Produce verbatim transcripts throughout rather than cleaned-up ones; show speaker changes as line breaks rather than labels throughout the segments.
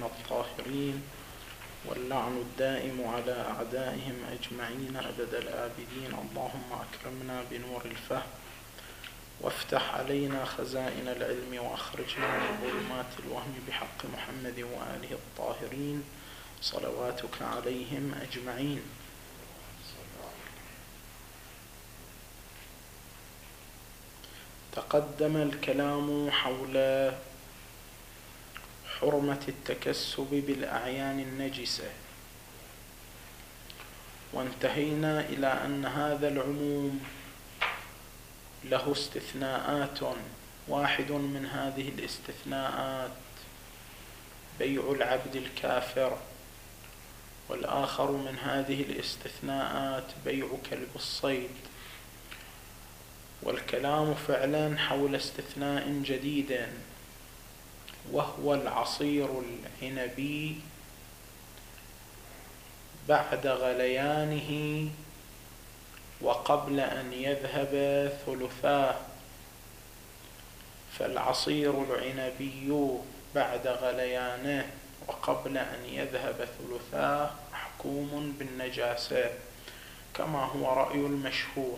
الطاهرين، واللعن الدائم على أعدائهم أجمعين أبد الآبدين. اللهم أكرمنا بنور الفهم، وافتح علينا خزائن العلم، وأخرجنا من ظلمات الوهم بحق محمد وآله الطاهرين صلواتك عليهم أجمعين. تقدم الكلام حول حرمة التكسب بالأعيان النجسة، وانتهينا إلى أن هذا العموم له استثناءات. واحد من هذه الاستثناءات بيع العبد الكافر، والآخر من هذه الاستثناءات بيع كلب الصيد. والكلام فعلا حول استثناء جديد، وهو العصير العنبي بعد غليانه وقبل أن يذهب ثلثاه. فالعصير العنبي بعد غليانه وقبل أن يذهب ثلثاه محكوم بالنجاسة كما هو رأي المشهور.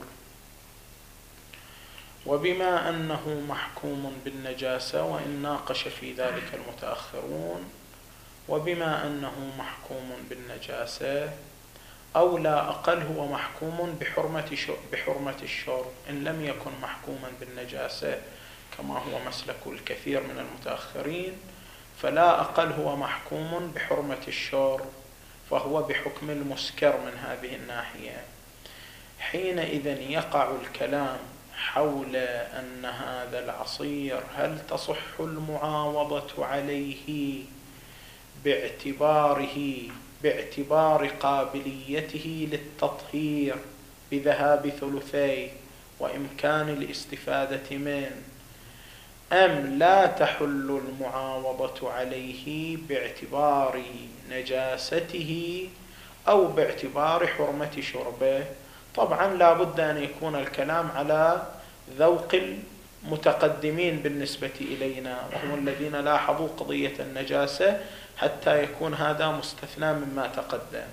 وبما أنه محكوم بالنجاسة، وإن ناقش في ذلك المتأخرون، وبما أنه محكوم بالنجاسة أو لا أقل هو محكوم بحرمة بحرمة الشرب إن لم يكن محكوما بالنجاسة كما هو مسلك الكثير من المتأخرين، فلا أقل هو محكوم بحرمة الشرب، فهو بحكم المسكر من هذه الناحية. حينئذ يقع الكلام حول أن هذا العصير هل تصح المعاوضة عليه باعتباره باعتبار قابليته للتطهير بذهاب ثلثيه وإمكان الاستفادة منه، أم لا تحل المعاوضة عليه باعتبار نجاسته أو باعتبار حرمة شربه. طبعا لا بد أن يكون الكلام على ذوق المتقدمين بالنسبة إلينا، وهم الذين لاحظوا قضية النجاسة حتى يكون هذا مستثنى مما تقدم.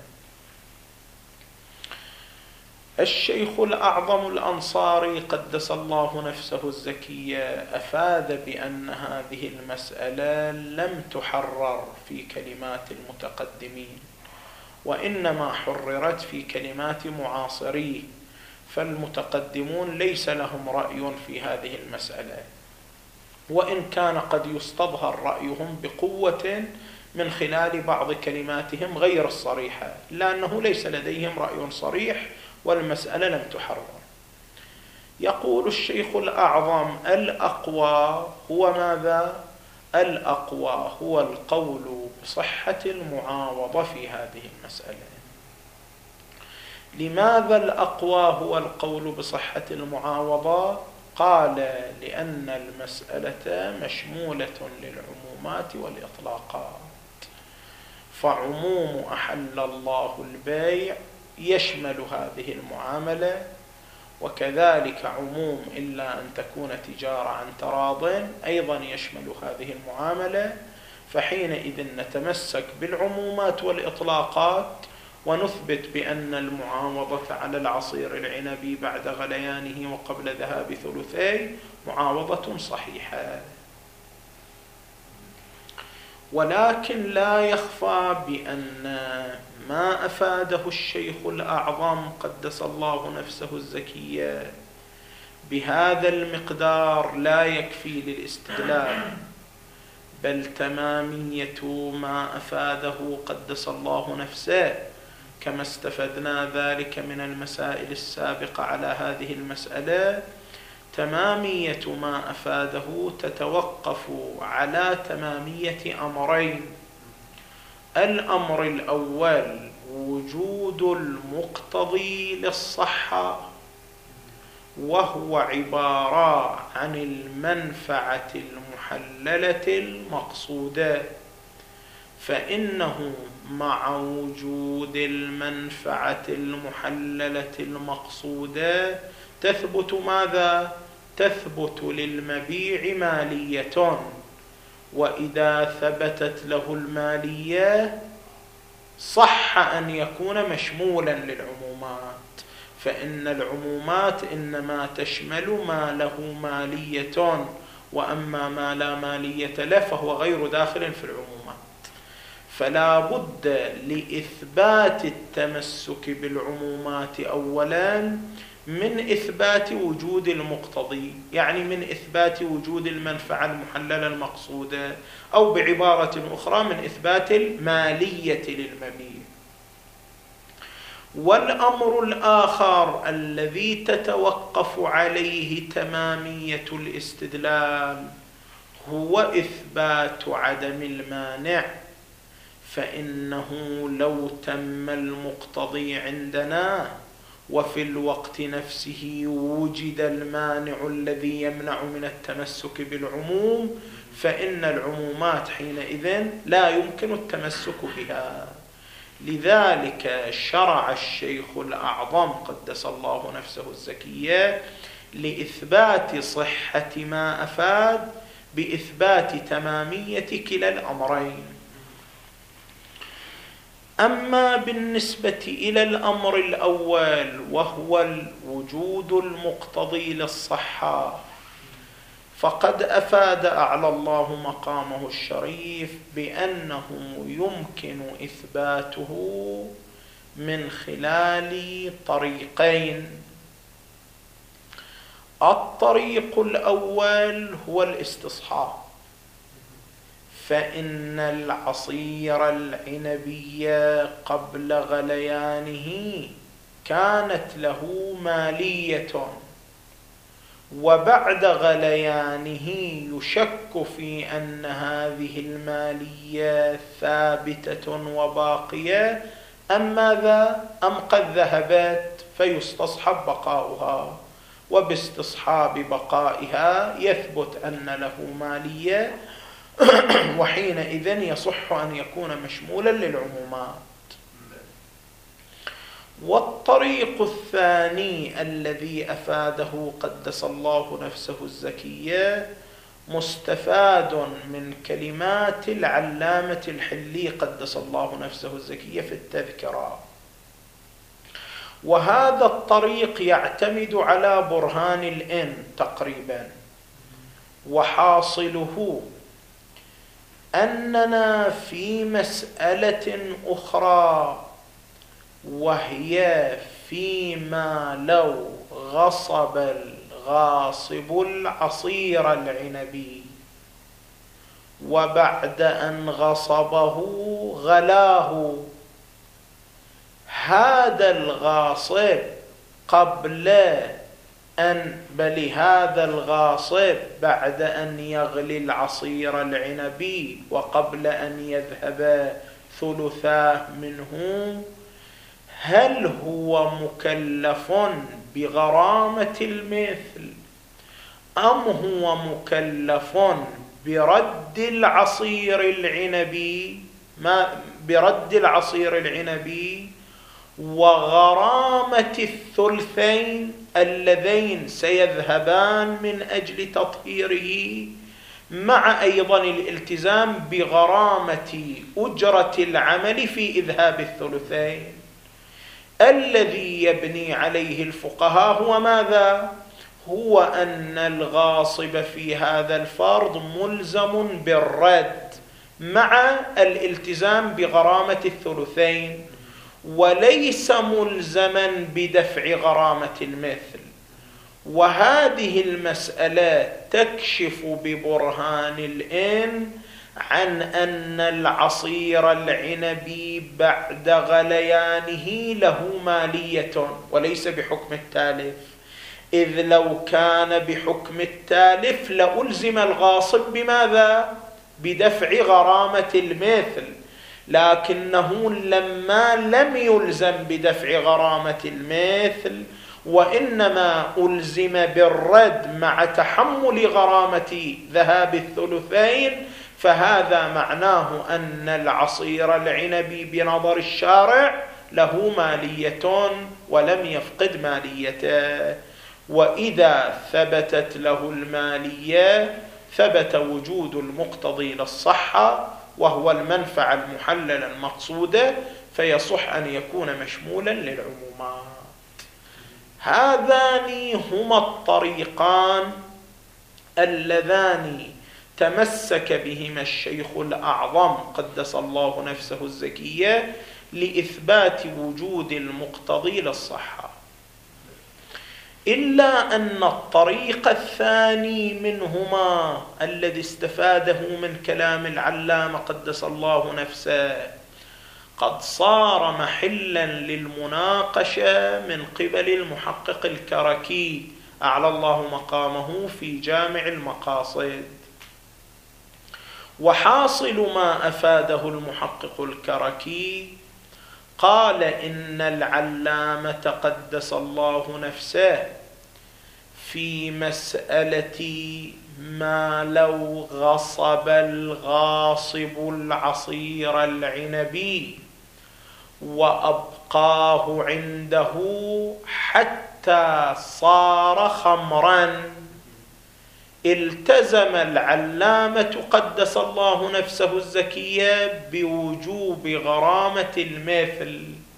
الشيخ الأعظم الأنصاري قدس الله نفسه الزكية أفاد بأن هذه المسألة لم تحرر في كلمات المتقدمين، وإنما حررت في كلمات معاصريه، فالمتقدمون ليس لهم رأي في هذه المسألة، وإن كان قد يستظهر رأيهم بقوة من خلال بعض كلماتهم غير الصريحة، لأنه ليس لديهم رأي صريح والمسألة لم تحرر. يقول الشيخ الأعظم الأقوى هو ماذا؟ الأقوى هو القول بصحة المعاوضة في هذه المسألة. لماذا الأقوى هو القول بصحة المعاوضة؟ قال لأن المسألة مشمولة للعمومات والإطلاقات، فعموم أحل الله البيع يشمل هذه المعاملة، وكذلك عموم إلا أن تكون تجارة عن تراض أيضا يشمل هذه المعاملة. فحينئذ نتمسك بالعمومات والإطلاقات ونثبت بأن المعاوضة على العصير العنبي بعد غليانه وقبل ذهاب ثلثيه معاوضة صحيحة. ولكن لا يخفى بأن ما أفاده الشيخ الأعظم قدس الله نفسه الزكية بهذا المقدار لا يكفي للاستدلال، بل تمامية ما أفاده قدس الله نفسه كما استفدنا ذلك من المسائل السابقة على هذه المسألة. تمامية ما أفاده تتوقف على تمامية أمرين. الأمر الأول وجود المقتضي للصحة، وهو عبارة عن المنفعة المحللة المقصودة، فإنه مع وجود المنفعة المحللة المقصودة تثبت ماذا؟ تثبت للمبيع مالية، وإذا ثبتت له المالية صح أن يكون مشمولا للعمومات، فإن العمومات إنما تشمل ما له مالية، وأما ما لا مالية له فهو غير داخل في العمومات. فلا بد لإثبات التمسك بالعمومات أولا من إثبات وجود المقتضي، يعني من إثبات وجود المنفعة المحللة المقصودة، أو بعبارة أخرى من إثبات المالية للمبيع. والأمر الآخر الذي تتوقف عليه تمامية الاستدلال هو إثبات عدم المانع، فإنه لو تم المقتضي عندنا وفي الوقت نفسه وجد المانع الذي يمنع من التمسك بالعموم، فإن العمومات حينئذ لا يمكن التمسك بها. لذلك شرع الشيخ الأعظم قدس الله نفسه الزكية لإثبات صحة ما أفاد بإثبات تمامية كلا الأمرين. أما بالنسبة إلى الأمر الأول وهو الوجود المقتضي للصحة، فقد أفاد أعلى الله مقامه الشريف بأنه يمكن إثباته من خلال طريقين. الطريق الأول هو الاستصحاب، فإن العصير العنبي قبل غليانه كانت له مالية، وبعد غليانه يشك في أن هذه المالية ثابتة وباقية أم ماذا؟ أم قد ذهبت، فيستصحب بقاؤها، وباستصحاب بقائها يثبت أن له مالية، وحينئذ يصح أن يكون مشمولا للعمومات. والطريق الثاني الذي أفاده قدس الله نفسه الزكية مستفاد من كلمات العلامة الحلي قدس الله نفسه الزكية في التذكرة، وهذا الطريق يعتمد على برهان الإن تقريبا، وحاصله أننا في مسألة أخرى، وهي فيما لو غصب الغاصب العصير العنبي وبعد أن غصبه غلاه، هذا الغاصب قبل أن بل هذا الغاصب بعد أن يغلي العصير العنبي وقبل أن يذهب ثلثاه منه، هل هو مكلف بغرامة المثل أم هو مكلف برد العصير العنبي ما برد العصير العنبي وغرامة الثلثين اللذين سيذهبان من أجل تطهيره، مع أيضا الالتزام بغرامة أجرة العمل في إذهاب الثلثين؟ الذي يبني عليه الفقهاء هو ماذا؟ هو أن الغاصب في هذا الفرض ملزم بالرد مع الالتزام بغرامة الثلثين، وليس ملزما بدفع غرامة المثل. وهذه المسألة تكشف ببرهان الإن عن أن العصير العنبي بعد غليانه له مالية وليس بحكم التالف، إذ لو كان بحكم التالف لألزم الغاصب بماذا؟ بدفع غرامة المثل، لكنه لما لم يلزم بدفع غرامة المثل وإنما ألزم بالرد مع تحمل غرامة ذهاب الثلثين، فهذا معناه أن العصير العنبي بنظر الشارع له مالية ولم يفقد ماليته. وإذا ثبتت له المالية ثبت وجود المقتضي للصحة وهو المنفعة المحللة المقصودة، فيصح أن يكون مشمولا للعمومات. هذان هما الطريقان اللذان تمسك بهما الشيخ الأعظم قدس الله نفسه الزكية لإثبات وجود المقتضي للصحة، إلا أن الطريق الثاني منهما الذي استفاده من كلام العلامة قدس الله نفسه قد صار محلا للمناقشة من قبل المحقق الكركي أعلى الله مقامه في جامع المقاصد. وحاصل ما أفاده المحقق الكركي قال إن العلامة قدس الله نفسه في مسألة ما لو غصب الغاصب العصير العنبي وأبقاه عنده حتى صار خمرا، التزم العلامة قدس الله نفسه الزكية بوجوب غرامة المثل،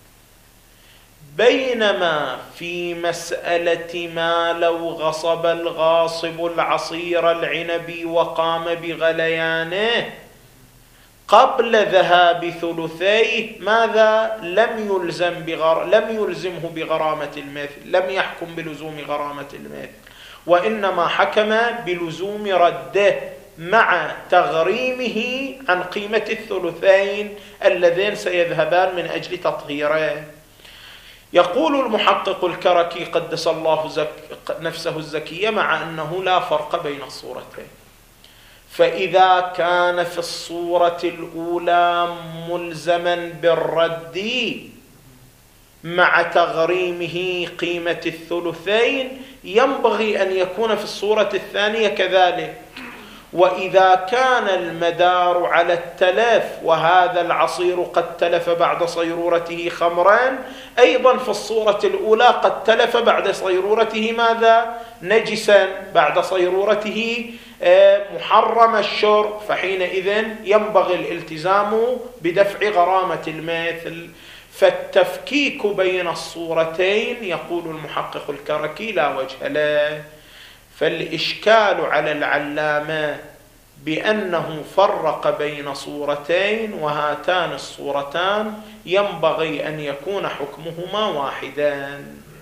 بينما في مسألة ما لو غصب الغاصب العصير العنبي وقام بغليانه قبل ذهاب ثلثيه ماذا لم يلزم بغر... لم يلزمه بغرامة المثل، لم يحكم بلزوم غرامة المثل، وإنما حكم بلزوم رده مع تغريمه عن قيمة الثلثين اللذين سيذهبان من أجل تطهيره. يقول المحقق الكركي قدس الله زك... نفسه الزكية مع أنه لا فرق بين الصورتين، فإذا كان في الصورة الأولى ملزما بالرد مع تغريمه قيمة الثلثين ينبغي أن يكون في الصورة الثانية كذلك. وإذا كان المدار على التلف وهذا العصير قد تلف بعد صيرورته خمرا، أيضا في الصورة الأولى قد تلف بعد صيرورته ماذا؟ نجسا، بعد صيرورته محرم الشرب، فحينئذ ينبغي الالتزام بدفع غرامة المثل. فالتفكيك بين الصورتين يقول المحقق الكركي لا وجه له، فالإشكال على العلامة بأنه فرق بين صورتين وهاتان الصورتان ينبغي أن يكون حكمهما واحدا.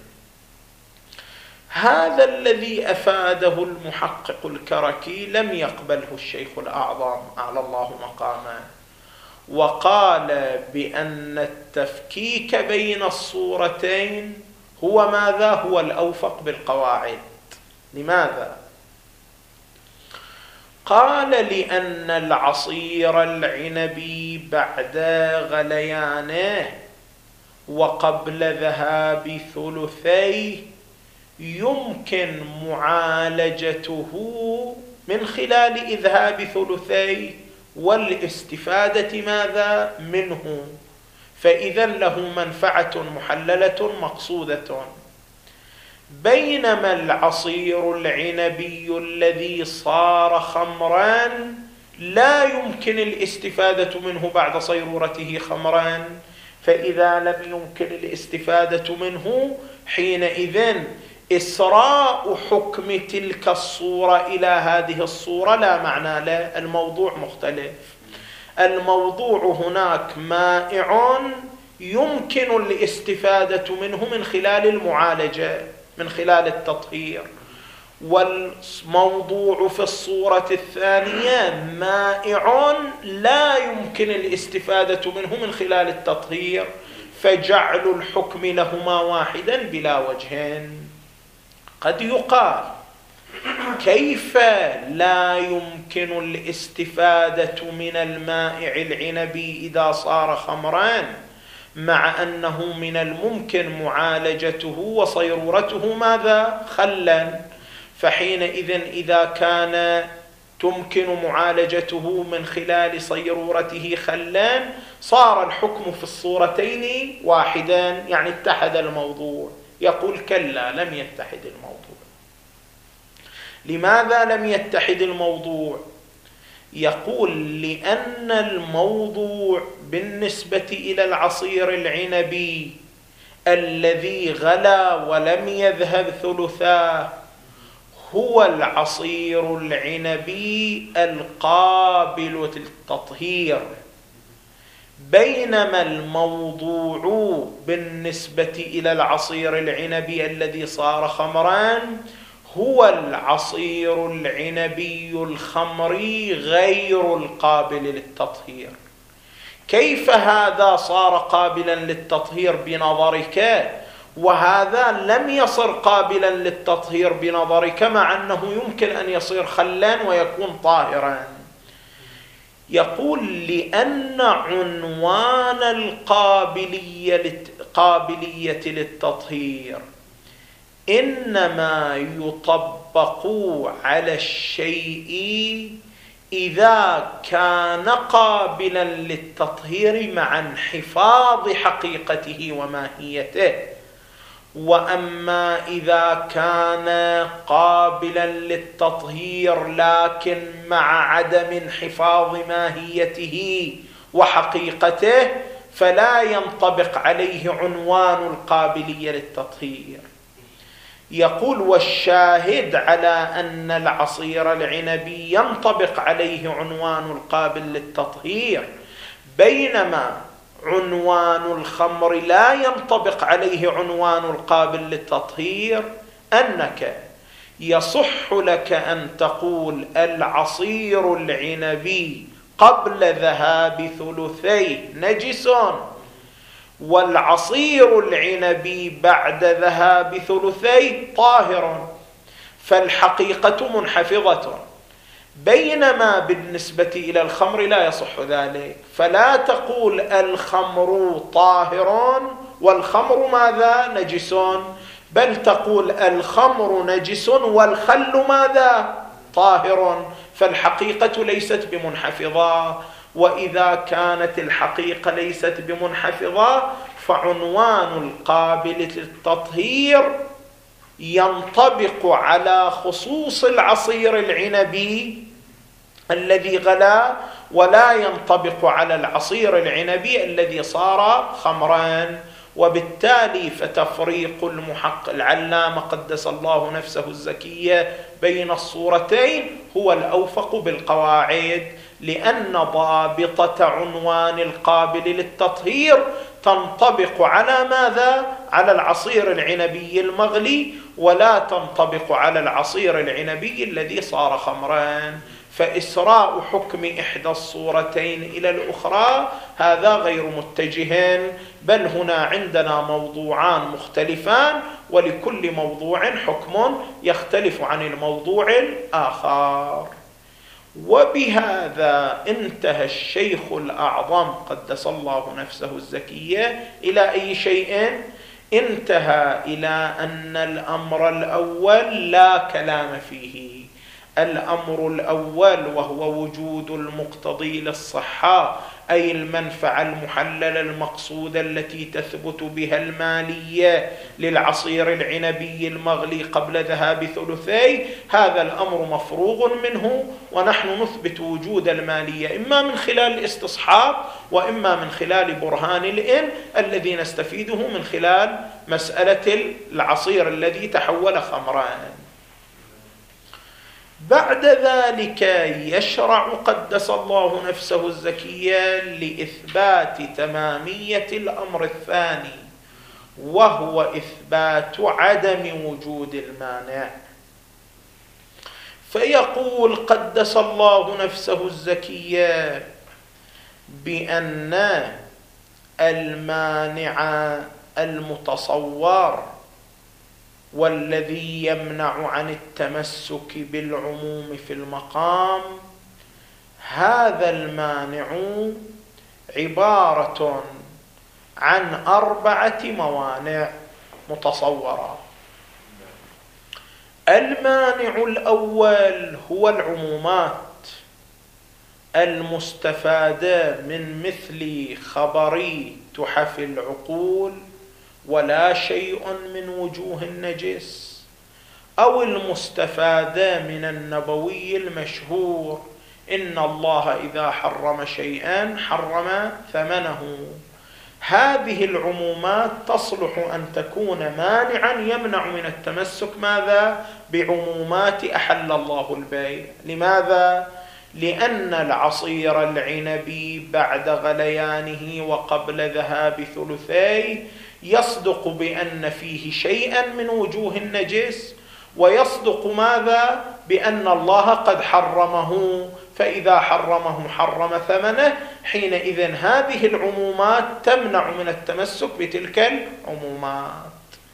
هذا الذي أفاده المحقق الكركي لم يقبله الشيخ الأعظم أعلى الله مقامه، وقال بأن التفكيك بين الصورتين هو ماذا؟ هو الأوفق بالقواعد. لماذا؟ قال لأن العصير العنبي بعد غليانه وقبل ذهاب ثلثيه يمكن معالجته من خلال إذهاب ثلثيه والاستفادة ماذا منه، فإذا له منفعة محللة مقصودة. بينما العصير العنبي الذي صار خمرا لا يمكن الاستفادة منه بعد صيرورته خمرا، فإذا لم يمكن الاستفادة منه حينئذ إسراء حكم تلك الصورة إلى هذه الصورة لا معنى له، الموضوع مختلف. الموضوع هناك مائع يمكن الاستفادة منه من خلال المعالجة، من خلال التطهير، والموضوع في الصورة الثانية مائع لا يمكن الاستفادة منه من خلال التطهير، فجعل الحكم لهما واحدا بلا وجهين. قد يقال كيف لا يمكن الاستفادة من المائع العنبي إذا صار خمران مع أنه من الممكن معالجته وصيرورته ماذا؟ خلا، فحينئذ إذا كان تمكن معالجته من خلال صيرورته خلا صار الحكم في الصورتين واحدا، يعني اتحد الموضوع. يقول كلا، لم يتحد الموضوع، لماذا لم يتحد الموضوع؟ يقول لأن الموضوع بالنسبة إلى العصير العنبي الذي غلا ولم يذهب ثلثاه هو العصير العنبي القابل للتطهير، بينما الموضوع بالنسبة إلى العصير العنبي الذي صار خمرا هو العصير العنبي الخمري غير القابل للتطهير. كيف هذا صار قابلا للتطهير بنظرك وهذا لم يصر قابلا للتطهير بنظرك، مع أنه يمكن أن يصير خلا ويكون طاهرا؟ يقول لأن عنوان القابلية قابلية للتطهير إنما يطبق على الشيء إذا كان قابلا للتطهير مع انحفاظ حقيقته وماهيته، وأما إذا كان قابلا للتطهير لكن مع عدم انحفاظ ماهيته وحقيقته فلا ينطبق عليه عنوان القابلية للتطهير. يقول والشاهد على أن العصير العنبي ينطبق عليه عنوان القابل للتطهير بينما عنوان الخمر لا ينطبق عليه عنوان القابل للتطهير، أنك يصح لك أن تقول العصير العنبي قبل ذهاب ثلثيه نجس، والعصير العنبي بعد ذهاب ثلثيه طاهر، فالحقيقة منحفظة، بينما بالنسبة إلى الخمر لا يصح ذلك، فلا تقول الخمر طاهر والخمر ماذا؟ نجس، بل تقول الخمر نجس والخل ماذا؟ طاهر، فالحقيقة ليست بمنحفظة. وإذا كانت الحقيقة ليست بمنحفظة فعنوان القابل للتطهير ينطبق على خصوص العصير العنبي الذي غلا ولا ينطبق على العصير العنبي الذي صار خمرا. وبالتالي فتفريق المحقق العلامة قدس الله نفسه الزكية بين الصورتين هو الأوفق بالقواعد، لأن ضابطة عنوان القابل للتطهير تنطبق على ماذا؟ على العصير العنبي المغلي، ولا تنطبق على العصير العنبي الذي صار خمرا. فإسراء حكم إحدى الصورتين إلى الأخرى هذا غير متجه، بل هنا عندنا موضوعان مختلفان ولكل موضوع حكم يختلف عن الموضوع الآخر. وبهذا انتهى الشيخ الأعظم قدس الله نفسه الزكية إلى أي شيء؟ انتهى إلى أن الأمر الأول لا كلام فيه. الأمر الأول وهو وجود المقتضي للصحة، أي المنفعة المحللة المقصودة التي تثبت بها المالية للعصير العنبي المغلي قبل ذهاب ثلثي، هذا الأمر مفروغ منه، ونحن نثبت وجود المالية إما من خلال الاستصحاب وإما من خلال برهان الإن الذي نستفيده من خلال مسألة العصير الذي تحول خمرا. بعد ذلك يشرع قدس الله نفسه الزكية لإثبات تمامية الأمر الثاني، وهو إثبات عدم وجود المانع. فيقول قدس الله نفسه الزكية بأن المانع المتصور والذي يمنع عن التمسك بالعموم في المقام، هذا المانع عبارة عن أربعة موانع متصورة. المانع الأول هو العمومات المستفادة من مثل خبري تحف العقول ولا شيء من وجوه النجس، أو المستفادة من النبوي المشهور إن الله إذا حرم شيئا حرم ثمنه. هذه العمومات تصلح أن تكون مانعا يمنع من التمسك ماذا؟ بعمومات أحل الله البيع. لماذا؟ لأن العصير العنبي بعد غليانه وقبل ذهاب ثلثيه يصدق بأن فيه شيئا من وجوه النجس، ويصدق ماذا؟ بأن الله قد حرمه، فإذا حرمه حرم ثمنه. حينئذ هذه العمومات تمنع من التمسك بتلك العمومات.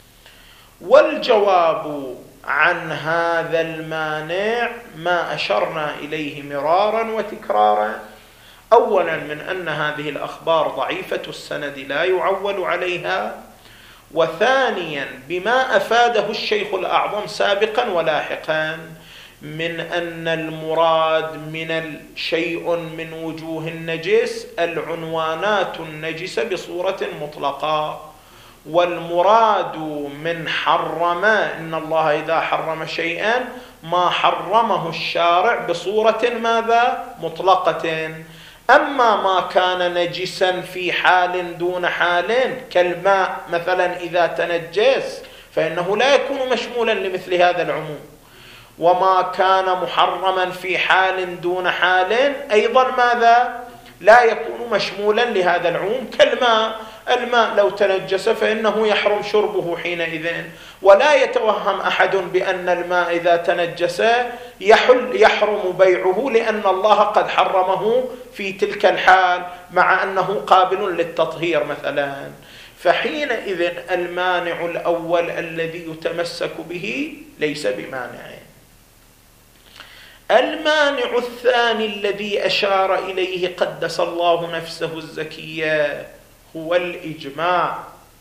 والجواب عن هذا المانع ما أشرنا إليه مرارا وتكرارا. أولا من أن هذه الأخبار ضعيفة السند لا يعول عليها، وثانيا بما أفاده الشيخ الأعظم سابقا ولاحقا من أن المراد من الشيء من وجوه النجس العنوانات النجسة بصورة مطلقة، والمراد من حرم إن الله إذا حرم شيئا ما حرمه الشارع بصورة ماذا؟ مطلقة. أما ما كان نجسا في حال دون حال كالماء مثلا إذا تنجس فإنه لا يكون مشمولا لمثل هذا العموم، وما كان محرما في حال دون حال أيضا ماذا؟ لا يكون مشمولا لهذا العموم كالماء. الماء لو تنجس فإنه يحرم شربه حينئذ، ولا يتوهم أحد بأن الماء إذا تنجس يحل يحرم بيعه لأن الله قد حرمه في تلك الحال مع أنه قابل للتطهير مثلا. فحينئذ المانع الأول الذي يتمسك به ليس بمانع. المانع الثاني الذي أشار إليه قدس الله نفسه الزكية هو الإجماع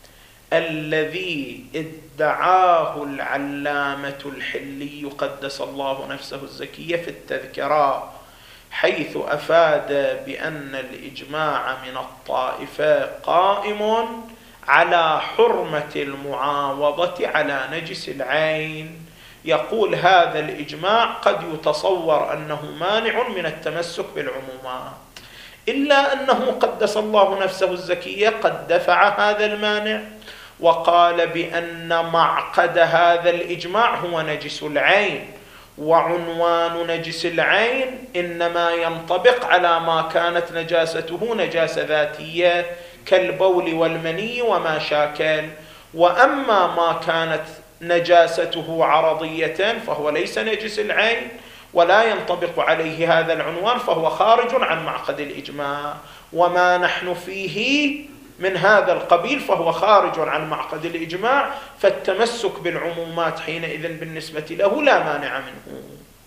الذي ادعاه العلامة الحلي قدس الله نفسه الزكية في التذكرة، حيث أفاد بأن الإجماع من الطائفة قائم على حرمة المعاوضة على نجس العين. يقول هذا الإجماع قد يتصور أنه مانع من التمسك بالعمومات، إلا أنه قدس الله نفسه الزكية قد دفع هذا المانع وقال بأن معقد هذا الإجماع هو نجس العين، وعنوان نجس العين إنما ينطبق على ما كانت نجاسته نجاسة ذاتية كالبول والمني وما شاكل، وأما ما كانت نجاسته عرضية فهو ليس نجس العين ولا ينطبق عليه هذا العنوان، فهو خارج عن معقد الإجماع. وما نحن فيه من هذا القبيل فهو خارج عن معقد الإجماع، فالتمسك بالعمومات حينئذ بالنسبة له لا مانع منه.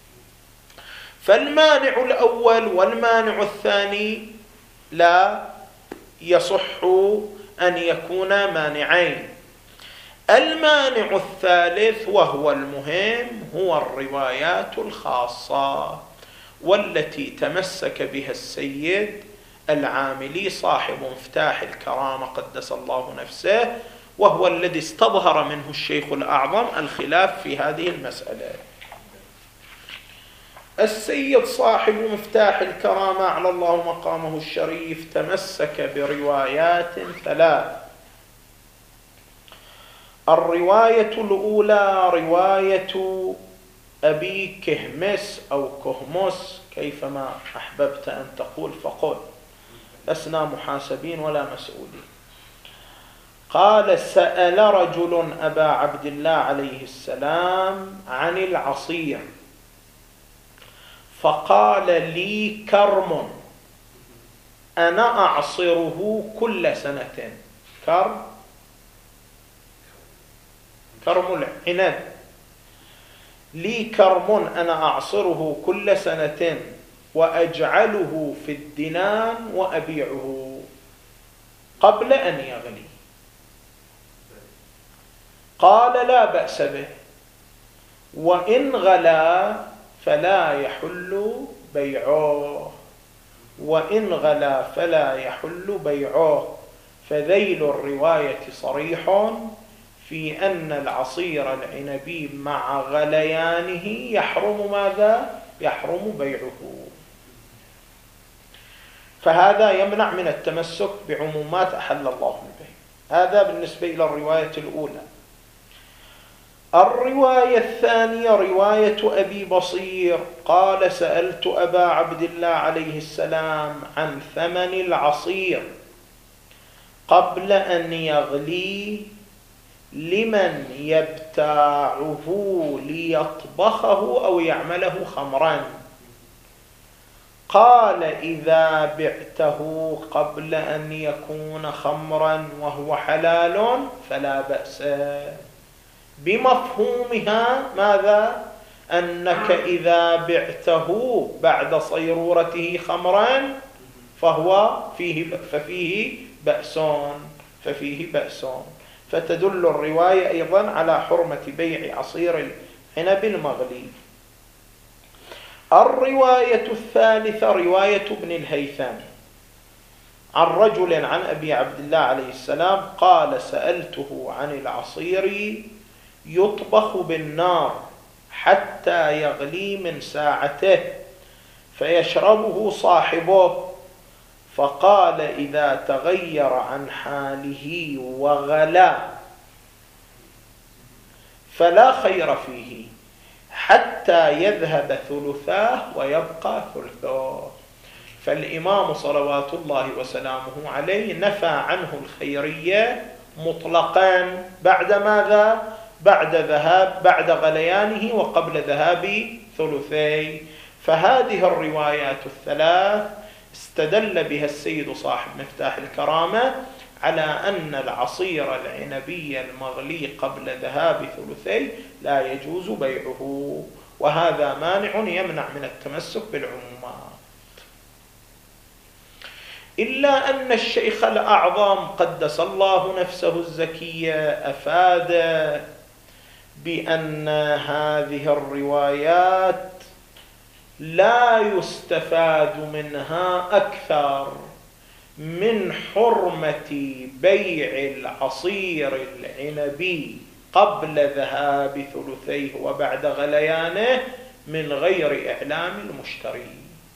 فالمانع الأول والمانع الثاني لا يصح أن يكونا مانعين. المانع الثالث وهو المهم هو الروايات الخاصة، والتي تمسك بها السيد العاملي صاحب مفتاح الكرامة قدس الله نفسه، وهو الذي استظهر منه الشيخ الأعظم الخلاف في هذه المسألة. السيد صاحب مفتاح الكرامة على الله مقامه الشريف تمسك بروايات ثلاث. الرواية الأولى رواية أبي كهمس أو كهمس كيفما أحببت أن تقول فقل، لسنا محاسبين ولا مسؤولين. قال: سأل رجل أبا عبد الله عليه السلام عن العصير فقال لي كرم أنا أعصره كل سنة. كرم كرم العنب. لي كرم أنا أعصره كل سنة وأجعله في الدنان وأبيعه قبل أن يغلي. قال: لا بأس به، وإن غلا فلا يحل بيعه، وإن غلا فلا يحل بيعه. فذيل الرواية صريح في أن العصير العنبي مع غليانه يحرم ماذا؟ يحرم بيعه. فهذا يمنع من التمسك بعمومات أحل الله البيع. هذا بالنسبة إلى الرواية الأولى. الرواية الثانية رواية أبي بصير قال: سألت أبا عبد الله عليه السلام عن ثمن العصير قبل أن يغلي لمن يبتاعه ليطبخه أو يعمله خمرا. قال: إذا بعته قبل أن يكون خمرا وهو حلال فلا بأس. بمفهومها ماذا؟ أنك إذا بعته بعد صيرورته خمرا فهو فيه ففيه بأس ففيه بأس فتدل الرواية أيضا على حرمة بيع عصير العنب المغلي. الرواية الثالثة رواية ابن الهيثم عن رجل عن أبي عبد الله عليه السلام قال: سألته عن العصير يطبخ بالنار حتى يغلي من ساعته فيشربه صاحبه، فقال: إذا تغير عن حاله وغلا فلا خير فيه حتى يذهب ثلثاه ويبقى ثلثاه. فالإمام صلوات الله وسلامه عليه نفى عنه الخيرية مطلقا بعد ماذا؟ بعد ذهاب بعد غليانه وقبل ذهاب ثلثيه. فهذه الروايات الثلاث استدل بها السيد صاحب مفتاح الكرامة على أن العصير العنبي المغلي قبل ذهاب ثلثيه لا يجوز بيعه، وهذا مانع يمنع من التمسك بالعمومات. إلا أن الشيخ الأعظم قدس الله نفسه الزكية أفاد بأن هذه الروايات لا يستفاد منها أكثر من حرمة بيع العصير العنبي قبل ذهاب ثلثيه وبعد غليانه من غير إعلام المشتري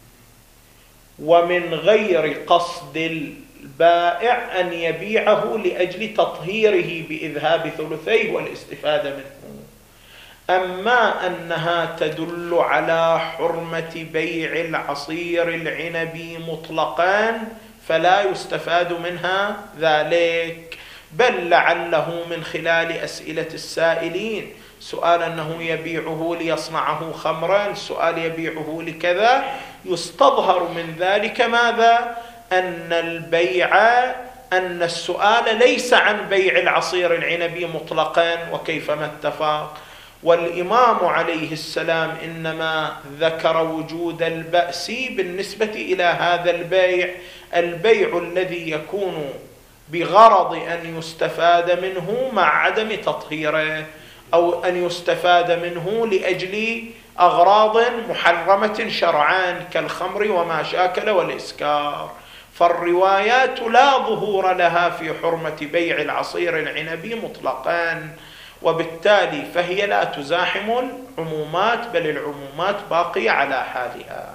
ومن غير قصد البائع أن يبيعه لأجل تطهيره بإذهاب ثلثيه والاستفادة منه. أما أنها تدل على حرمة بيع العصير العنبي مطلقا فلا يستفاد منها ذلك، بل لعله من خلال أسئلة السائلين سؤال أنه يبيعه ليصنعه خمرا، سؤال يبيعه لكذا، يستظهر من ذلك ماذا؟ أن البيع أن السؤال ليس عن بيع العصير العنبي مطلقا وكيفما اتفق. والإمام عليه السلام إنما ذكر وجود البأس بالنسبة إلى هذا البيع، البيع الذي يكون بغرض أن يستفاد منه مع عدم تطهيره، أو أن يستفاد منه لأجل أغراض محرمة شرعان كالخمر وما شاكل والإسكار. فالروايات لا ظهور لها في حرمة بيع العصير العنبي مطلقا، وبالتالي فهي لا تزاحم العمومات، بل العمومات باقية على حالها.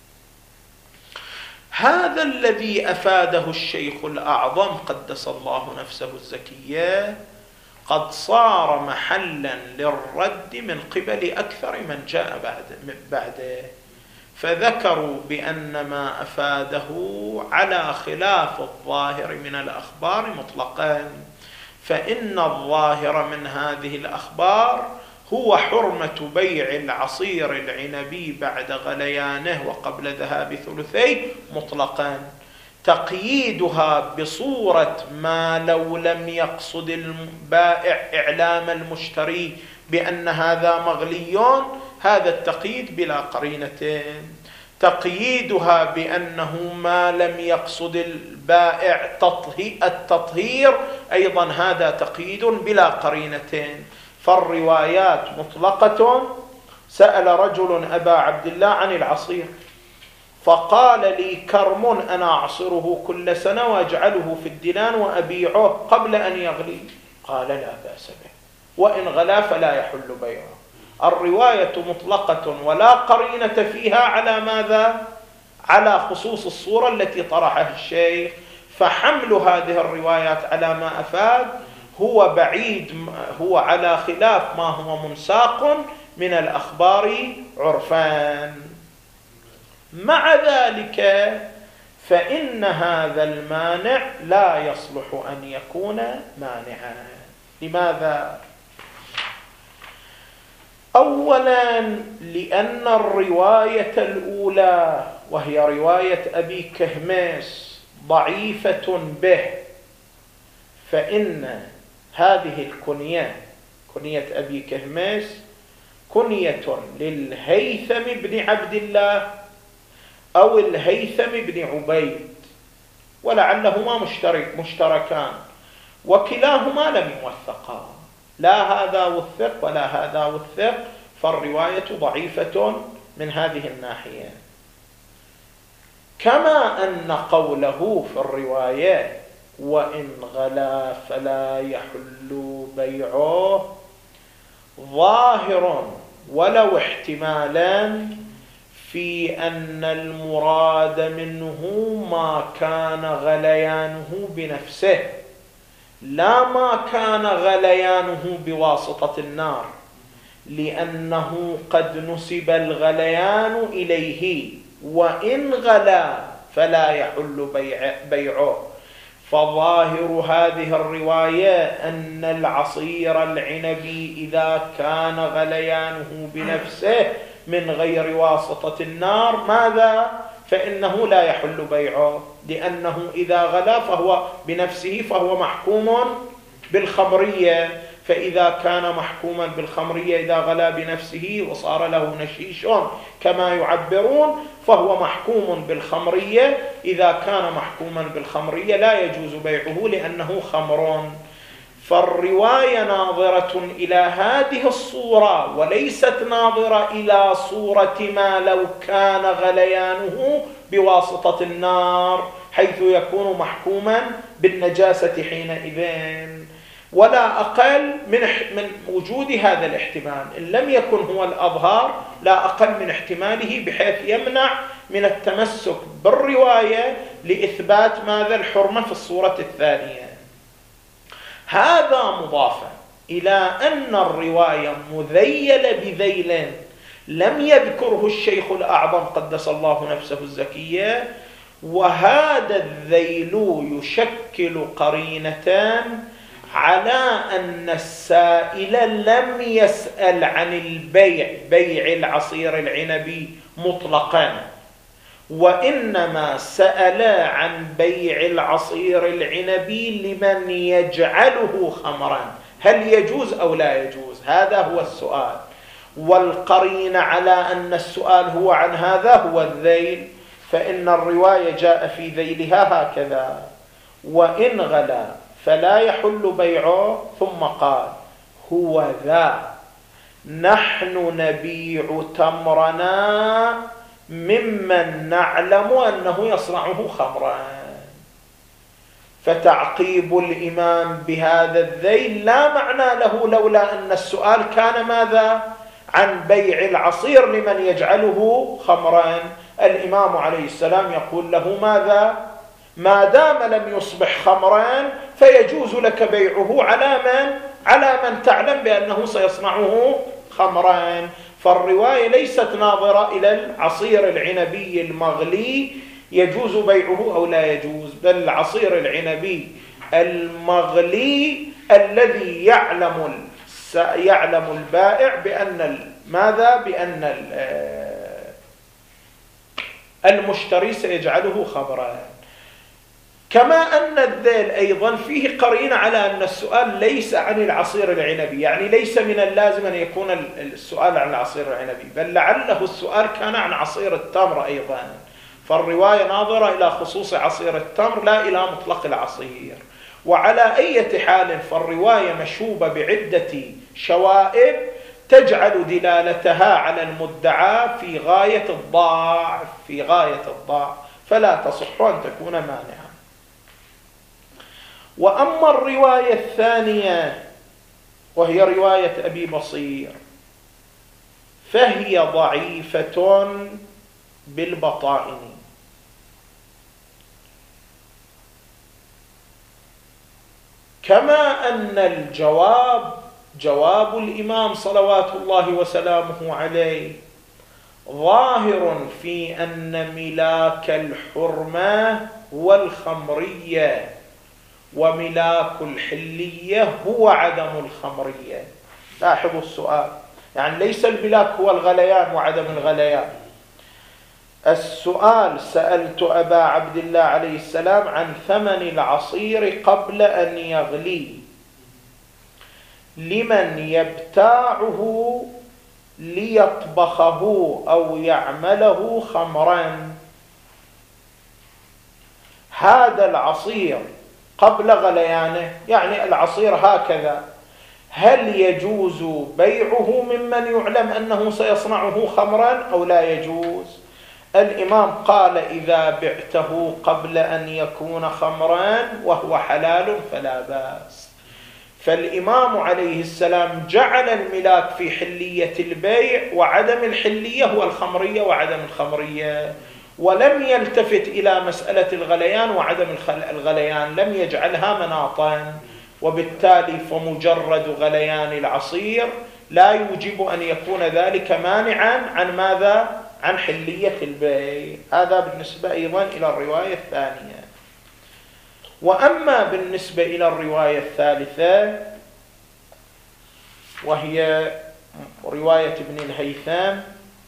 هذا الذي أفاده الشيخ الأعظم قدس الله نفسه الزكية قد صار محلا للرد من قبل أكثر من جاء بعد بعده، فذكروا بأن ما أفاده على خلاف الظاهر من الأخبار مطلقا، فإن الظاهر من هذه الأخبار هو حرمة بيع العصير العنبي بعد غليانه وقبل ذهاب ثلثيه مطلقا، تقييدها بصورة ما لو لم يقصد البائع إعلام المشتري بأن هذا مغليون، هذا التقييد بلا قرينتين. تقييدها بأنه ما لم يقصد البائع التطهير أيضا هذا تقييد بلا قرينتين. فالروايات مطلقة. سأل رجل أبا عبد الله عن العصير فقال لي: كرم أنا أعصره كل سنة وأجعله في الدلان وأبيعه قبل أن يغلي. قال لا بأس به، وإن غلا فلا يحل بيعه. الرواية مطلقة ولا قرينة فيها على ماذا؟ على خصوص الصورة التي طرحها الشيخ، فحمل هذه الروايات على ما أفاد هو بعيد، هو على خلاف ما هو منساق من الأخبار عرفان. مع ذلك فإن هذا المانع لا يصلح أن يكون مانعا. لماذا؟ أولا لأن الرواية الأولى وهي رواية أبي كهميس ضعيفة به، فإن هذه الكنية كنية أبي كهميس كنية للهيثم بن عبد الله أو الهيثم بن عبيد، ولعلهما مشترك مشتركان، وكلاهما لم يوثقا، لا هذا وثق ولا هذا وثق، فالرواية ضعيفة من هذه الناحية. كما أن قوله في الرواية وإن غلا فلا يحل بيعه ظاهر ولو احتمالا في أن المراد منه ما كان غليانه بنفسه، لا ما كان غليانه بواسطة النار، لأنه قد نسب الغليان إليه، وإن غلا فلا يحل بيع بيعه. فظاهر هذه الرواية أن العصير العنبي إذا كان غليانه بنفسه من غير واسطة النار ماذا؟ فإنه لا يحل بيعه، لأنه إذا غلا فهو بنفسه فهو محكوم بالخمرية، فإذا كان محكوما بالخمرية إذا غلا بنفسه وصار له نشيش كما يعبرون فهو محكوم بالخمرية، إذا كان محكوما بالخمرية لا يجوز بيعه لأنه خمر. فالرواية ناظرة إلى هذه الصورة وليست ناظرة إلى صورة ما لو كان غليانه بواسطة النار حيث يكون محكوما بالنجاسة حينئذ، ولا أقل من من وجود هذا الاحتمال إن لم يكن هو الأظهر، لا أقل من احتماله بحيث يمنع من التمسك بالرواية لإثبات ماذا؟ الحرمة في الصورة الثانية. هذا مضافا إلى أن الرواية مذيلة بذيل لم يذكره الشيخ الأعظم قدس الله نفسه الزكية، وهذا الذيل يشكل قرينتان على أن السائل لم يسأل عن البيع بيع العصير العنبي مطلقا، وإنما سأل عن بيع العصير العنبي لمن يجعله خمرا، هل يجوز أو لا يجوز؟ هذا هو السؤال، والقرين على أن السؤال هو عن هذا هو الذيل، فإن الرواية جاء في ذيلها هكذا وإن غلا فلا يحل بيعه، ثم قال هو ذا نحن نبيع تمرنا ممن نعلم أنه يصنعه خمرا. فتعقيب الإمام بهذا الذيل لا معنى له لولا أن السؤال كان ماذا؟ عن بيع العصير لمن يجعله خمرا. الإمام عليه السلام يقول له ماذا؟ ما دام لم يصبح خمرا فيجوز لك بيعه على من؟ على من تعلم بأنه سيصنعه خمرا. فالرواية ليست ناظرة إلى العصير العنبي المغلي يجوز بيعه أو لا يجوز، بل العصير العنبي المغلي الذي يعلم يعلم البائع بأن ماذا؟ بأن المشتري سيجعله خمرا. كما أن الذيل أيضا فيه قرينة على أن السؤال ليس عن العصير العنبي، يعني ليس من اللازم أن يكون السؤال عن العصير العنبي، بل لعله السؤال كان عن عصير التمر أيضا، فالرواية ناظرة إلى خصوص عصير التمر لا إلى مطلق العصير. وعلى أي حال فالرواية مشوبة بعدة شوائب تجعل دلالتها على المدعى في غاية الضعف في غاية الضعف فلا تصح أن تكون مانعة. وأما الرواية الثانية وهي رواية أبي بصير فهي ضعيفة بالبطائن، كما أن الجواب جواب الإمام صلوات الله وسلامه عليه ظاهر في أن ملاك الحرمة هو الخمرية وملاك الحلية هو عدم الخمرية. لاحظوا السؤال، يعني ليس الملاك هو الغليان وعدم الغليان. السؤال: سألت أبا عبد الله عليه السلام عن ثمن العصير قبل أن يغلي لمن يبتاعه ليطبخه أو يعمله خمرا. هذا العصير قبل غليانه، يعني العصير هكذا، هل يجوز بيعه ممن يعلم أنه سيصنعه خمرا أو لا يجوز؟ الإمام قال: إذا بعته قبل أن يكون خمرا وهو حلال فلا بأس. فالإمام عليه السلام جعل الملاك في حلية البيع، وعدم الحلية هو الخمرية وعدم الخمرية، ولم يلتفت إلى مسألة الغليان وعدم الغليان، لم يجعلها مناطا. وبالتالي فمجرد غليان العصير لا يوجب أن يكون ذلك مانعا عن ماذا؟ عن حلية البيع. هذا بالنسبة أيضا إلى الرواية الثانية. وأما بالنسبة إلى الرواية الثالثة وهي رواية ابن الهيثم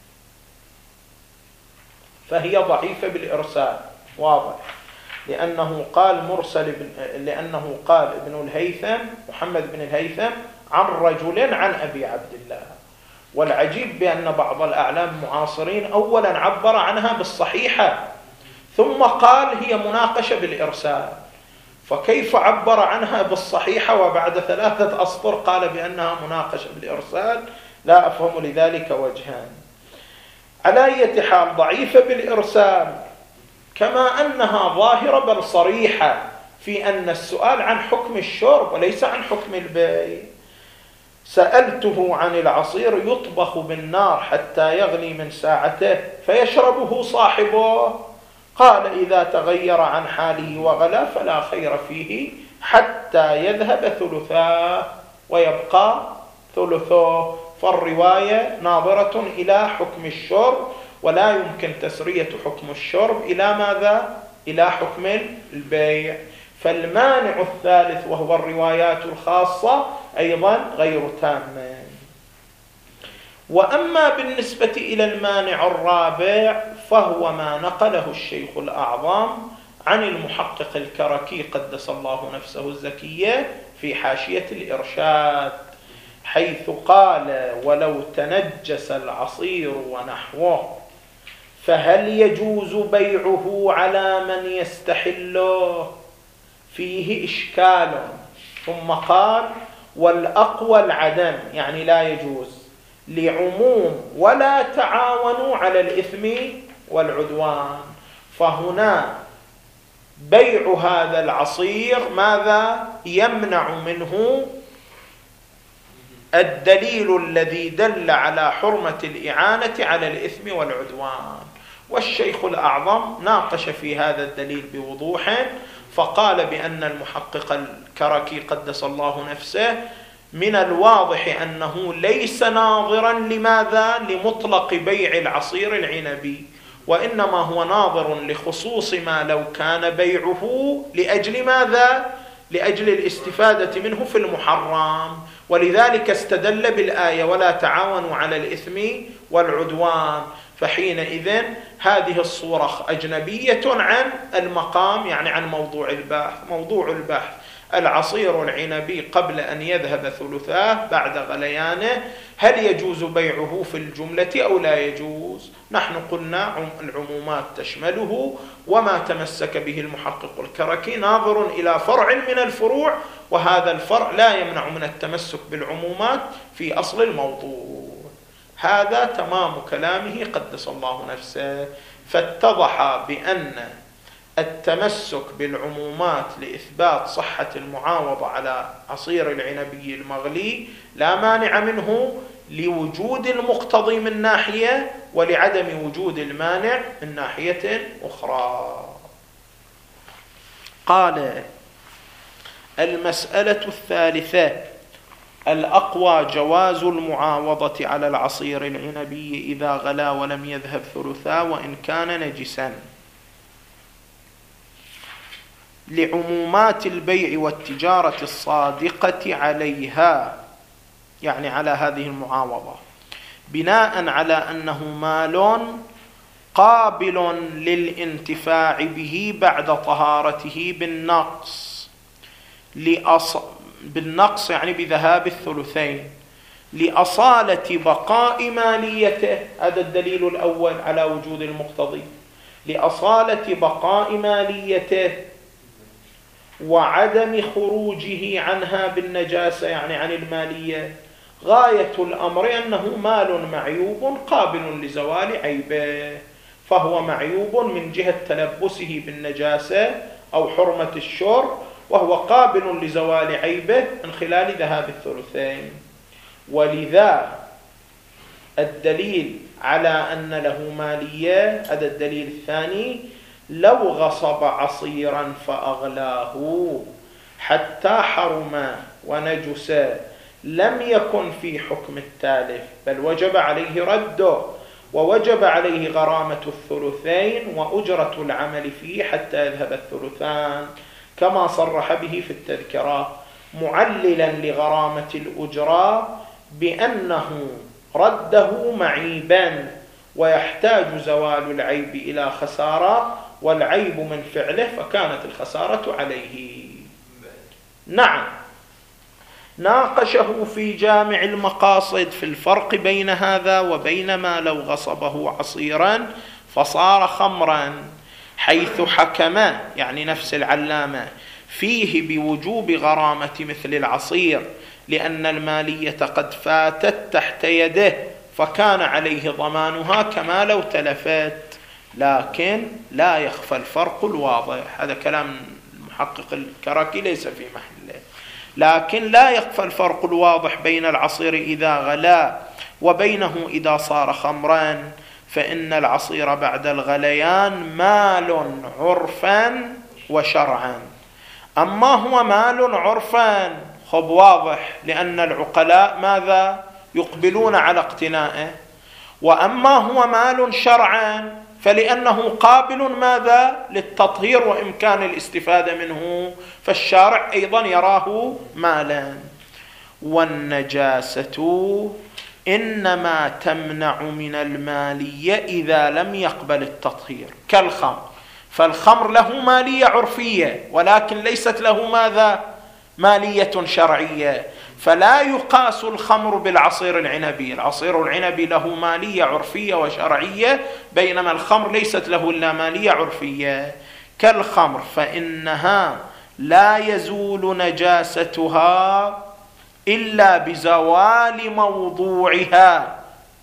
فهي ضعيفة بالإرسال، واضح، لأنه قال مرسل ابن لأنه قال ابن الهيثم محمد بن الهيثم عن رجل عن أبي عبد الله. والعجيب بأن بعض الأعلام المعاصرين أولا عبر عنها بالصحيحة ثم قال هي مناقشة بالإرسال، فكيف عبر عنها بالصحيحة وبعد ثلاثة أسطر قال بأنها مناقشة بالإرسال؟ لا أفهم لذلك وجهان. على أي حال ضعيفة بالإرسال، كما أنها ظاهرة بل صريحة في أن السؤال عن حكم الشرب وليس عن حكم البيع. سألته عن العصير يطبخ بالنار حتى يغلي من ساعته فيشربه صاحبه، قال: إذا تغير عن حاله وغلا فلا خير فيه حتى يذهب ثلثاه ويبقى ثلثه. فالرواية ناظرة إلى حكم الشرب، ولا يمكن تسرية حكم الشرب إلى ماذا؟ إلى حكم البيع. فالمانع الثالث وهو الروايات الخاصة أيضا غير تامة. وأما بالنسبة إلى المانع الرابع فهو ما نقله الشيخ الأعظم عن المحقق الكركي قدس الله نفسه الزكية في حاشية الإرشاد، حيث قال: ولو تنجس العصير ونحوه فهل يجوز بيعه على من يستحله؟ فيه إشكال. ثم قال: والأقوى العدم، يعني لا يجوز، لعموم ولا تعاونوا على الإثم والعدوان. فهنا بيع هذا العصير ماذا؟ يمنع منه الدليل الذي دل على حرمة الإعانة على الإثم والعدوان. والشيخ الأعظم ناقش في هذا الدليل بوضوح، فقال بأن المحقق الكركي قدس الله نفسه من الواضح أنه ليس ناظرا لماذا؟ لمطلق بيع العصير العنبي، وإنما هو ناظر لخصوص ما لو كان بيعه لأجل ماذا؟ لأجل الاستفادة منه في المحرم، ولذلك استدل بالآية: ولا تعاونوا على الإثم والعدوان. فحينئذ هذه الصورة أجنبية عن المقام، يعني عن موضوع البحث. موضوع البحث العصير العنبي قبل أن يذهب ثلثاه بعد غليانه، هل يجوز بيعه في الجملة أو لا يجوز؟ نحن قلنا العمومات تشمله، وما تمسك به المحقق الكركي ناظر إلى فرع من الفروع، وهذا الفرع لا يمنع من التمسك بالعمومات في أصل الموضوع. هذا تمام كلامه قدس الله نفسه. فاتضح بأن التمسك بالعمومات لإثبات صحة المعاوضة على عصير العنبي المغلي لا مانع منه لوجود المقتضي من ناحية ولعدم وجود المانع من ناحية أخرى. قال: المسألة الثالثة: الأقوى جواز المعاوضة على العصير العنبي إذا غلا ولم يذهب ثلثا وإن كان نجسا، لعمومات البيع والتجارة الصادقة عليها، يعني على هذه المعاوضة، بناء على أنه مال قابل للانتفاع به بعد طهارته بالنقص لأص... بالنقص يعني بذهاب الثلثين، لأصالة بقاء ماليته. هذا الدليل الأول على وجود المقتضي، لأصالة بقاء ماليته وعدم خروجه عنها بالنجاسة، يعني عن المالية. غاية الأمر أنه مال معيوب قابل لزوال عيبه، فهو معيوب من جهة تلبسه بالنجاسة أو حرمة الشرب، وهو قابل لزوال عيبه من خلال ذهاب الثلثين. ولذا الدليل على أن له مالية، هذا الدليل الثاني: لو غصب عصيرا فأغلاه حتى حرم ونجس لم يكن في حكم التالف، بل وجب عليه رده، ووجب عليه غرامة الثلثين وأجرة العمل فيه حتى يذهب الثلثان، كما صرح به في التذكرة، معللا لغرامة الأجرة بأنه رده معيبا ويحتاج زوال العيب إلى خسارة، والعيب من فعله فكانت الخسارة عليه. نعم، ناقشه في جامع المقاصد في الفرق بين هذا وبين ما لو غصبه عصيرا فصار خمرا، حيث حكم، يعني نفس العلامة، فيه بوجوب غرامة مثل العصير لأن المالية قد فاتت تحت يده فكان عليه ضمانها كما لو تلفت، لكن لا يخفى الفرق الواضح. هذا كلام المحقق الكراكي ليس في محله. لكن لا يخفى الفرق الواضح بين العصير إذا غلا وبينه إذا صار خمرا، فإن العصير بعد الغليان مال عرفا وشرعا. أما هو مال عرفا خب واضح، لأن العقلاء ماذا؟ يقبلون على اقتنائه. وأما هو مال شرعا فلأنه قابل ماذا؟ للتطهير وإمكان الاستفادة منه، فالشارع أيضا يراه مالا. والنجاسة إنما تمنع من المالية إذا لم يقبل التطهير، كالخمر، فالخمر له مالية عرفية ولكن ليست له ماذا؟ مالية شرعية، فلا يقاس الخمر بالعصير العنبي. العصير العنبي له مالية عرفية وشرعية، بينما الخمر ليست له إلا مالية عرفية. كالخمر فإنها لا يزول نجاستها إلا بزوال موضوعها،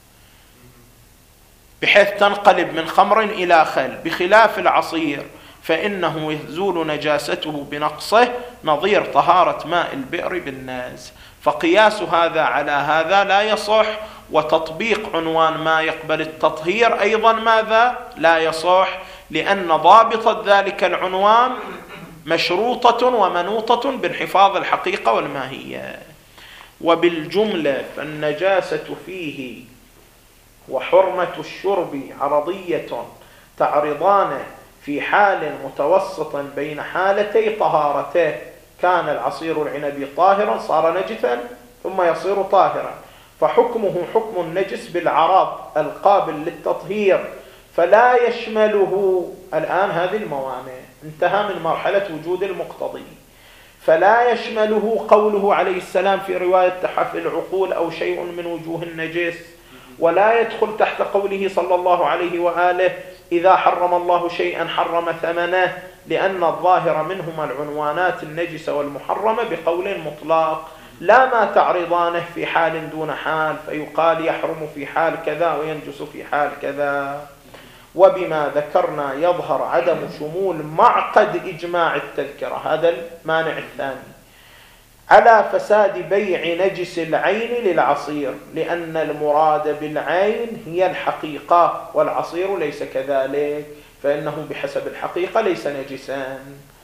بحيث تنقلب من خمر إلى خل، بخلاف العصير فإنه يزول نجاسته بنقصه، نظير طهارة ماء البئر بالناز. فقياس هذا على هذا لا يصح، وتطبيق عنوان ما يقبل التطهير أيضا ماذا؟ لا يصح، لأن ضابط ذلك العنوان مشروطة ومنوطة بانحفاظ الحقيقة والماهية. وبالجملة فالنجاسة فيه وحرمة الشرب عرضية تعرضان في حال متوسط بين حالتي طهارته. كان العصير العنبي طاهرا صار نجسا ثم يصير طاهرا، فحكمه حكم النجس بالعرض القابل للتطهير، فلا يشمله الآن هذه الموانع، انتهى من مرحلة وجود المقتضي، فلا يشمله قوله عليه السلام في رواية تحف العقول أو شيء من وجوه النجس، ولا يدخل تحت قوله صلى الله عليه وآله إذا حرم الله شيئا حرم ثمنه، لأن الظاهر منهما العنوانات النجسة والمحرمة بقول مطلق، لا ما تعرضانه في حال دون حال، فيقال يحرم في حال كذا وينجس في حال كذا. وبما ذكرنا يظهر عدم شمول معقد إجماع التذكرة، هذا المانع الثاني، على فساد بيع نجس العين للعصير، لأن المراد بالعين هي الحقيقة والعصير ليس كذلك، فإنه بحسب الحقيقة ليس نجسا.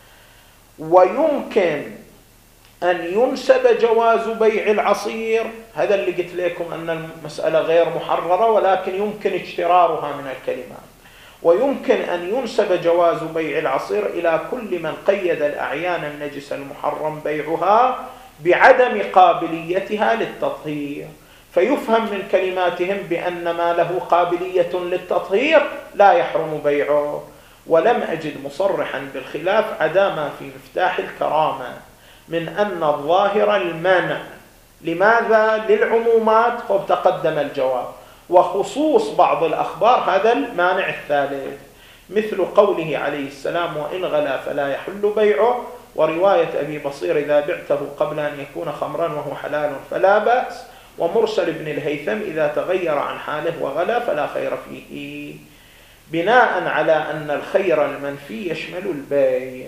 ويمكن أن ينسب جواز بيع العصير، هذا اللي قلت لكم أن المسألة غير محررة ولكن يمكن اجترارها من الكلمات، ويمكن أن ينسب جواز بيع العصير إلى كل من قيد الأعيان النجس المحرم بيعها بعدم قابليتها للتطهير، فيفهم من كلماتهم بأن ما له قابلية للتطهير لا يحرم بيعه. ولم أجد مصرحا بالخلاف عدا ما في مفتاح الكرامة من أن الظاهر المانع. لماذا؟ للعمومات قد تقدم الجواب، وخصوص بعض الأخبار هذا المانع الثالث، مثل قوله عليه السلام وإن غلا فلا يحل بيعه، ورواية أبي بصير إذا بعته قبل أن يكون خمرا وهو حلال فلا بأس، ومرسل ابن الهيثم إذا تغير عن حاله وغلا فلا خير فيه، بناء على أن الخير المنفي يشمل البيع.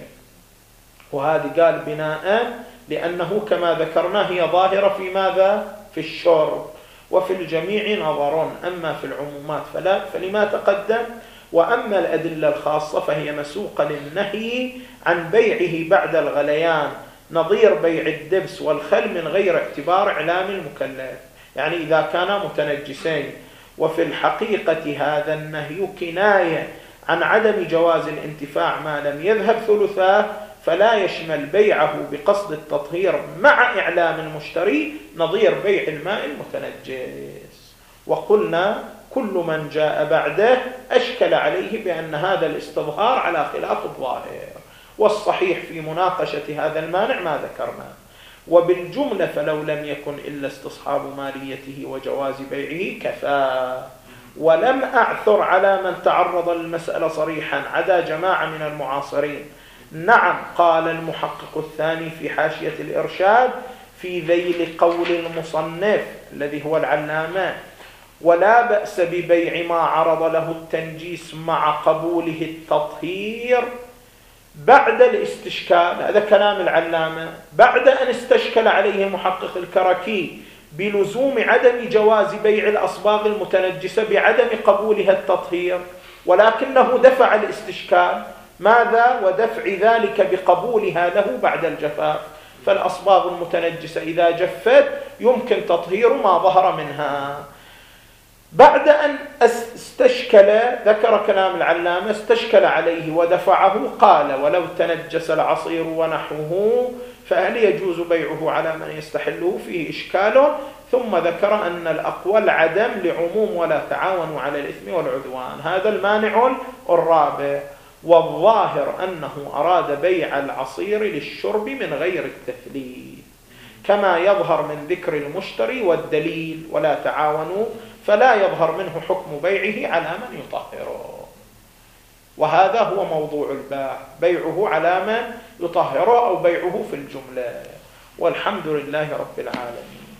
وهذه قال بناء لأنه كما ذكرنا هي ظاهرة في ماذا؟ في الشرب، وفي الجميع نظر، أما في العمومات فلا، فلما تقدم. وأما الأدلة الخاصة فهي مسوقة للنهي عن بيعه بعد الغليان، نظير بيع الدبس والخل من غير اعتبار إعلام المكلف، يعني إذا كانا متنجسين. وفي الحقيقة هذا النهي كناية عن عدم جواز الانتفاع ما لم يذهب ثلثاه، فلا يشمل بيعه بقصد التطهير مع إعلام المشتري نظير بيع الماء المتنجس. وقلنا كل من جاء بعده أشكل عليه بأن هذا الاستظهار على خلاف الظاهر، والصحيح في مناقشة هذا المانع ما ذكرنا. وبالجملة فلو لم يكن إلا استصحاب ماليته وجواز بيعه كفى. ولم أعثر على من تعرض للمسألة صريحا عدا جماعة من المعاصرين. نعم، قال المحقق الثاني في حاشية الإرشاد في ذيل قول المصنف الذي هو العلامة: ولا بأس ببيع ما عرض له التنجيس مع قبوله التطهير بعد الاستشكال. هذا كلام العلامة بعد أن استشكل عليه محقق الكركي بلزوم عدم جواز بيع الأصباغ المتنجسة بعدم قبولها التطهير، ولكنه دفع الاستشكال. ماذا؟ ودفع ذلك بقبولها له بعد الجفاف، فالأصباغ المتنجسة إذا جفت يمكن تطهير ما ظهر منها. بعد أن استشكل، ذكر كلام العلامة، استشكل عليه ودفعه، قال: ولو تنجس العصير ونحوه فهل يجوز بيعه على من يستحله؟ فيه إشكال. ثم ذكر أن الأقوى العدم لعموم ولا تعاونوا على الإثم والعدوان، هذا المانع الرابع. والظاهر أنه أراد بيع العصير للشرب من غير التثليث، كما يظهر من ذكر المشتري والدليل ولا تعاونوا، فلا يظهر منه حكم بيعه على من يطهره. وهذا هو موضوع الباع، بيعه على من يطهره أو بيعه في الجملة. والحمد لله رب العالمين.